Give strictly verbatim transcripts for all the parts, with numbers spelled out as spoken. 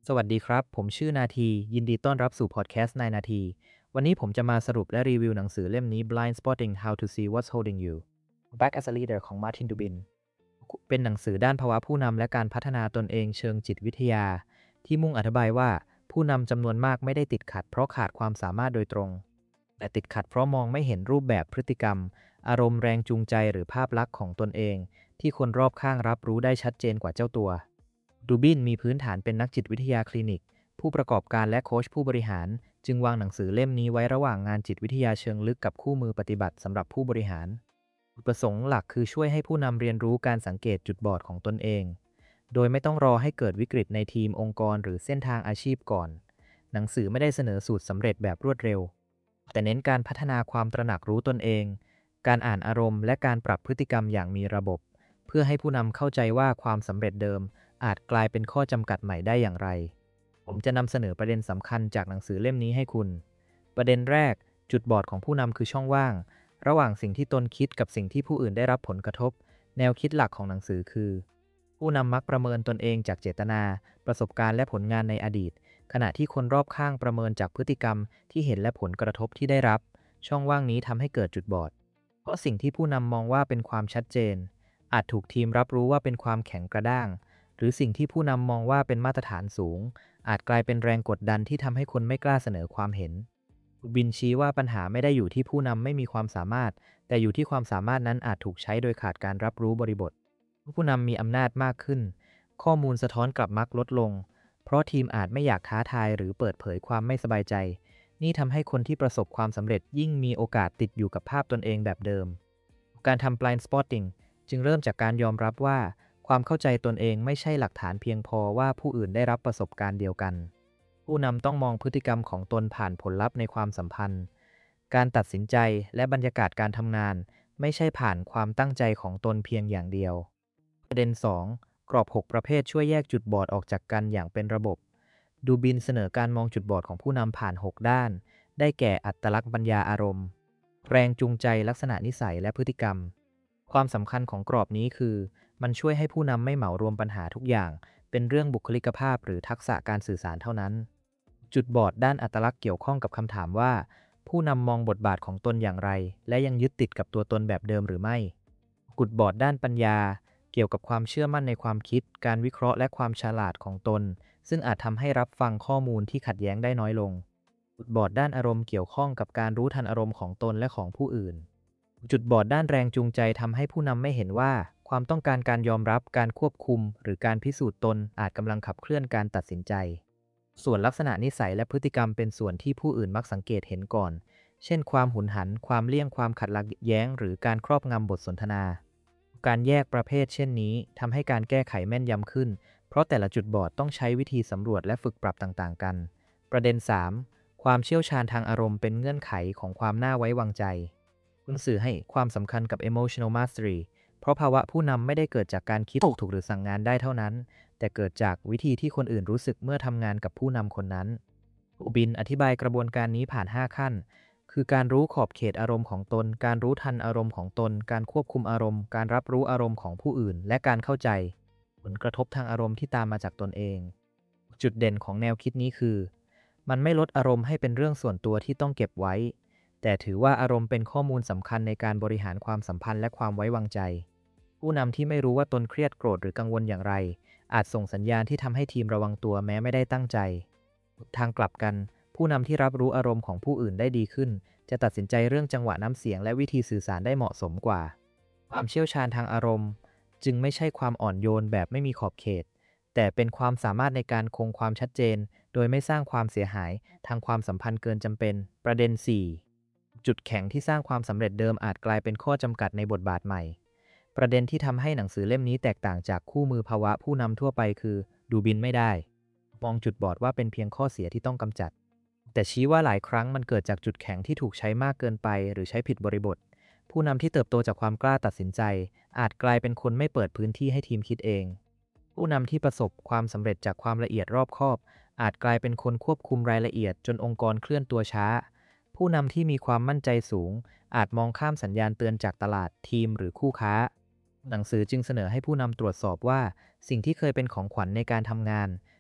สวัสดีครับ ผมชื่อนาทียินดีต้อนรับสู่พอดแคสต์นายนาทีวันนี้ผมจะมาสรุปและรีวิวหนังสือเล่มนี้ Blind Spotting How to See What's Holding You Back as a Leader ของ Martin Dubin เป็นหนังสือด้านภาวะผู้นำและการพัฒนาตนเองเชิงจิตวิทยาที่มุ่งอธิบายว่าผู้นำจำนวนมากไม่ได้ติดขัดเพราะขาดความสามารถโดยตรงแต่ติดขัดเพราะมองไม่เห็นรูปแบบพฤติกรรมอารมณ์แรงจูงใจหรือภาพลักษณ์ของตนเองที่คนรอบข้างรับรู้ได้ชัดเจนกว่าเจ้าตัวดูบินมีพื้นฐานเป็นนักจิตวิทยาคลินิกผู้ประกอบการและโค้ชผู้บริหารจึงวางหนังสือเล่มนี้ไว้ระหว่างงานจิตวิทยาเชิงลึกกับคู่มือปฏิบัติสำหรับผู้บริหารจุดประสงค์หลักคือช่วยให้ผู้นำเรียนรู้การสังเกตจุดบอดของตนเองโดยไม่ต้องรอให้เกิดวิกฤตในทีมองค์กรหรือเส้นทางอาชีพก่อนหนังสือไม่ได้เสนอสูตรสำเร็จแบบรวดเร็วแต่เน้นการพัฒนาความตระหนักรู้ตนเองการอ่านอารมณ์และการปรับพฤติกรรมอย่างมีระบบเพื่อให้ผู้นำเข้าใจว่าความสำเร็จเดิมอาจกลายเป็นข้อจำกัดใหม่ได้อย่างไรผมจะนำเสนอประเด็นสำคัญจากหนังสือเล่มนี้ให้คุณประเด็นแรกจุดบอดของผู้นำคือช่องว่างระหว่างสิ่งที่ตนคิดกับสิ่งที่ผู้อื่นได้รับผลกระทบแนวคิดหลักของหนังสือคือผู้นำมักประเมินตนเองจากเจตนาประสบการณ์และผลงานในอดีตขณะที่คนรอบข้างประเมินจากพฤติกรรมที่เห็นและผลกระทบที่ได้รับช่องว่างนี้ทำให้เกิดจุดบอดเพราะสิ่งที่ผู้นำมองว่าเป็นความชัดเจนอาจถูกทีมรับรู้ว่าเป็นความแข็งกระด้างหรือสิ่งที่ผู้นำมองว่าเป็นมาตรฐานสูงอาจกลายเป็นแรงกดดันที่ทำให้คนไม่กล้าเสนอความเห็นบินชี้ว่าปัญหาไม่ได้อยู่ที่ผู้นำไม่มีความสามารถแต่อยู่ที่ความสามารถนั้นอาจถูกใช้โดยขาดการรับรู้บริบทผู้นำมีอำนาจมากขึ้นข้อมูลสะท้อนกลับมักลดลงเพราะทีมอาจไม่อยากท้าทายหรือเปิดเผยความไม่สบายใจนี่ทำให้คนที่ประสบความสำเร็จยิ่งมีโอกาสติดอยู่กับภาพตนเองแบบเดิมการทำ blind spotting จึงเริ่มจากการยอมรับว่าความเข้าใจตนเองไม่ใช่หลักฐานเพียงพอว่าผู้อื่นได้รับประสบการณ์เดียวกันผู้นำต้องมองพฤติกรรมของตนผ่านผลลัพธ์ในความสัมพันธ์การตัดสินใจและบรรยากาศการทำงานไม่ใช่ผ่านความตั้งใจของตนเพียงอย่างเดียวประเด็นสองกรอบหกประเภทช่วยแยกจุดบอดออกจากกันอย่างเป็นระบบดูบินเสนอการมองจุดบอดของผู้นำผ่านหกด้านได้แก่อัตลักษณ์ปัญญาอารมณ์แรงจูงใจลักษณะนิสัยและพฤติกรรมความสำคัญของกรอบนี้คือมันช่วยให้ผู้นำไม่เหมารวมปัญหาทุกอย่างเป็นเรื่องบุคลิกภาพหรือทักษะการสื่อสารเท่านั้นจุดบอดด้านอัตลักษณ์เกี่ยวข้องกับคำถามว่าผู้นำมองบทบาทของตนอย่างไรและยังยึดติดกับตัวตนแบบเดิมหรือไม่จุดบอดด้านปัญญาเกี่ยวกับความเชื่อมั่นในความคิดการวิเคราะห์และความฉลาดของตนซึ่งอาจทำให้รับฟังข้อมูลที่ขัดแย้งได้น้อยลงจุดบอดด้านอารมณ์เกี่ยวข้องกับการรู้ทันอารมณ์ของตนและของผู้อื่นจุดบอดด้านแรงจูงใจทำให้ผู้นำไม่เห็นว่าความต้องการการยอมรับการควบคุมหรือการพิสูจน์ตนอาจกำลังขับเคลื่อนการตัดสินใจส่วนลักษณะนิสัยและพฤติกรรมเป็นส่วนที่ผู้อื่นมักสังเกตเห็นก่อนเช่นความหุนหันความเลี่ยงความขัดแย้งหรือการครอบงำบทสนทนาการแยกประเภทเช่นนี้ทำให้การแก้ไขแม่นยำขึ้นเพราะแต่ละจุดบอดต้องใช้วิธีสำรวจและฝึกปรับต่างๆกันประเด็นสามความเชี่ยวชาญทางอารมณ์เป็นเงื่อนไขของความน่าไว้วางใจหนังสือให้ความสำคัญกับ emotional mastery เพราะภาวะผู้นำไม่ได้เกิดจากการคิดถูกหรือสั่งงานได้เท่านั้นแต่เกิดจากวิธีที่คนอื่นรู้สึกเมื่อทำงานกับผู้นำคนนั้นบินอธิบายกระบวนการนี้ผ่านห้าขั้นคือการรู้ขอบเขตอารมณ์ของตนการรู้ทันอารมณ์ของตนการควบคุมอารมณ์การรับรู้อารมณ์ของผู้อื่นและการเข้าใจผลกระทบทางอารมณ์ที่ตามมาจากตนเองจุดเด่นของแนวคิดนี้คือมันไม่ลดอารมณ์ให้เป็นเรื่องส่วนตัวที่ต้องเก็บไว้แต่ถือว่าอารมณ์เป็นข้อมูลสำคัญในการบริหารความสัมพันธ์และความไว้วางใจผู้นำที่ไม่รู้ว่าตนเครียดโกรธหรือกังวลอย่างไรอาจส่งสัญญาณที่ทำให้ทีมระวังตัวแม้ไม่ได้ตั้งใจทางกลับกันผู้นำที่รับรู้อารมณ์ของผู้อื่นได้ดีขึ้นจะตัดสินใจเรื่องจังหวะน้ำเสียงและวิธีสื่อสารได้เหมาะสมกว่าความเชี่ยวชาญทางอารมณ์จึงไม่ใช่ความอ่อนโยนแบบไม่มีขอบเขตแต่เป็นความสามารถในการคงความชัดเจนโดยไม่สร้างความเสียหายทางความสัมพันธ์เกินจำเป็นประเด็นสี่จุดแข็งที่สร้างความสำเร็จเดิมอาจกลายเป็นข้อจำกัดในบทบาทใหม่ประเด็นที่ทำให้หนังสือเล่มนี้แตกต่างจากคู่มือภาวะผู้นำทั่วไปคือดูบินไม่ได้มองจุดบอดว่าเป็นเพียงข้อเสียที่ต้องกำจัดแต่ชี้ว่าหลายครั้งมันเกิดจากจุดแข็งที่ถูกใช้มากเกินไปหรือใช้ผิดบริบทผู้นำที่เติบโตจากความกล้าตัดสินใจอาจกลายเป็นคนไม่เปิดพื้นที่ให้ทีมคิดเองผู้นำที่ประสบความสำเร็จจากความละเอียดรอบคอบอาจกลายเป็นคนควบคุมรายละเอียดจนองค์กรเคลื่อนตัวช้าผู้นำที่มีความมั่นใจสูงอาจมองข้ามสัญญาณเตือนจากตลาดทีมหรือคู่ค้าหนังสือจึงเสนอให้ผู้นำตรวจสอบว่าสิ่งที่เคยเป็นของขวัญในการทำงาน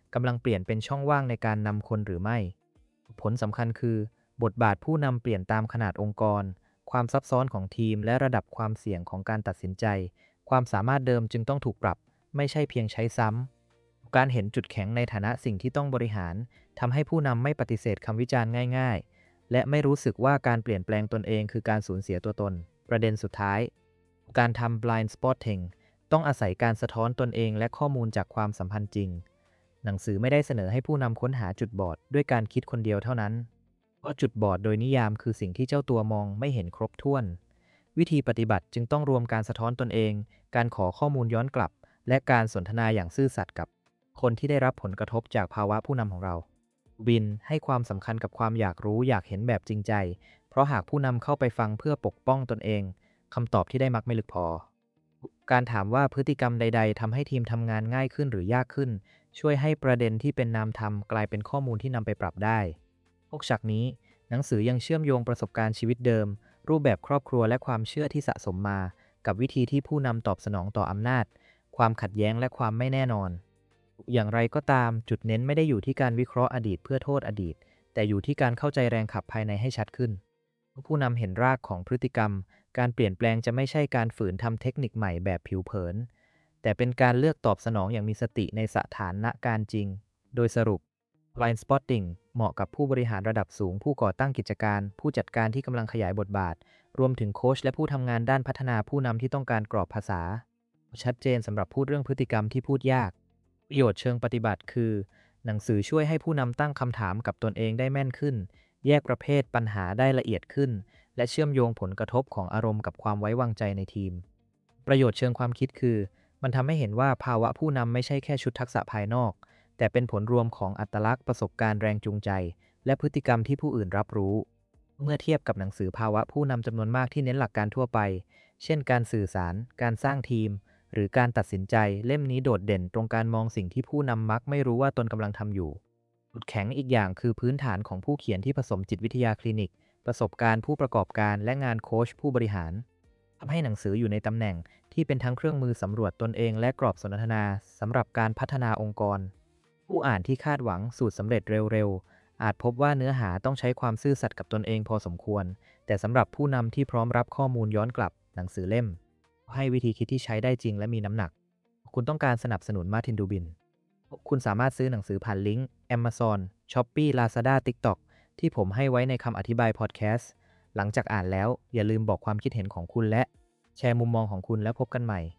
กำลังเปลี่ยนเป็นช่องว่างในการนำคนหรือไม่ผลสำคัญคือบทบาทผู้นำเปลี่ยนตามขนาดองค์กรความซับซ้อนของทีมและระดับความเสี่ยงของการตัดสินใจความสามารถเดิมจึงต้องถูกปรับไม่ใช่เพียงใช้ซ้ำการเห็นจุดแข็งในฐานะสิ่งที่ต้องบริหารทำให้ผู้นำไม่ปฏิเสธคำวิจารณ์ง่ายๆและไม่รู้สึกว่าการเปลี่ยนแปลงตนเองคือการสูญเสียตัวตนประเด็นสุดท้ายการทำ blind spotting ต้องอาศัยการสะท้อนตนเองและข้อมูลจากความสัมพันธ์จริงหนังสือไม่ได้เสนอให้ผู้นำค้นหาจุดบอดด้วยการคิดคนเดียวเท่านั้นเพราะจุดบอดโดยนิยามคือสิ่งที่เจ้าตัวมองไม่เห็นครบถ้วนวิธีปฏิบัติจึงต้องรวมการสะท้อนตนเองการขอข้อมูลย้อนกลับและการสนทนาอย่างซื่อสัตย์กับคนที่ได้รับผลกระทบจากภาวะผู้นำของเราบินให้ความสำคัญกับความอยากรู้อยากเห็นแบบจริงใจเพราะหากผู้นำเข้าไปฟังเพื่อปกป้องตนเองคำตอบที่ได้มักไม่ลึกพอการถามว่าพฤติกรรมใดๆทำให้ทีมทำงานง่ายขึ้นหรือยากขึ้นช่วยให้ประเด็นที่เป็นนามธรรมกลายเป็นข้อมูลที่นำไปปรับได้นอกจากนี้หนังสือยังเชื่อมโยงประสบการณ์ชีวิตเดิมรูปแบบครอบครัวและความเชื่อที่สะสมมากับวิธีที่ผู้นำตอบสนองต่ออำนาจความขัดแย้งและความไม่แน่นอนอย่างไรก็ตามจุดเน้นไม่ได้อยู่ที่การวิเคราะห์อดีตเพื่อโทษอดีตแต่อยู่ที่การเข้าใจแรงขับภายในให้ชัดขึ้นผู้นำเห็นรากของพฤติกรรมการเปลี่ยนแปลงจะไม่ใช่การฝืนทำเทคนิคใหม่แบบผิวเผินแต่เป็นการเลือกตอบสนองอย่างมีสติในสถานการณ์จริงโดยสรุป blind spotting เหมาะกับผู้บริหารระดับสูงผู้ก่อตั้งกิจการผู้จัดการที่กำลังขยายบทบาทรวมถึงโค้ชและผู้ทำงานด้านพัฒนาผู้นำที่ต้องการกรอบภาษาชัดเจนสำหรับพูดเรื่องพฤติกรรมที่พูดยากประโยชน์เชิงปฏิบัติคือหนังสือช่วยให้ผู้นำตั้งคำถามกับตนเองได้แม่นขึ้นแยกประเภทปัญหาได้ละเอียดขึ้นและเชื่อมโยงผลกระทบของอารมณ์กับความไว้วางใจในทีมประโยชน์เชิงความคิดคือมันทำให้เห็นว่าภาวะผู้นำไม่ใช่แค่ชุดทักษะภายนอกแต่เป็นผลรวมของอัตลักษณ์ประสบการณ์แรงจูงใจและพฤติกรรมที่ผู้อื่นรับรู้เมื่อเทียบกับหนังสือภาวะผู้นำจำนวนมากที่เน้นหลักการทั่วไปเช่นการสื่อสารการสร้างทีมหรือการตัดสินใจเล่มนี้โดดเด่นตรงการมองสิ่งที่ผู้นำมักไม่รู้ว่าตนกำลังทำอยู่จุดแข็งอีกอย่างคือพื้นฐานของผู้เขียนที่ผสมจิตวิทยาคลินิกประสบการณ์ผู้ประกอบการและงานโค้ชผู้บริหารทำให้หนังสืออยู่ในตำแหน่งที่เป็นทั้งเครื่องมือสำรวจตนเองและกรอบสนทนาสำหรับการพัฒนาองค์กรผู้อ่านที่คาดหวังสูตรสำเร็จเร็วๆอาจพบว่าเนื้อหาต้องใช้ความซื่อสัตย์กับตนเองพอสมควรแต่สำหรับผู้นำที่พร้อมรับข้อมูลย้อนกลับหนังสือเล่มให้วิธีคิดที่ใช้ได้จริงและมีน้ำหนักคุณต้องการสนับสนุนมาร์ติน ดูบินคุณสามารถซื้อหนังสือผ่านลิงก์ Amazon Shopee Lazada TikTok ที่ผมให้ไว้ในคำอธิบายพอดแคสต์หลังจากอ่านแล้วอย่าลืมบอกความคิดเห็นของคุณและแชร์มุมมองของคุณแล้วพบกันใหม่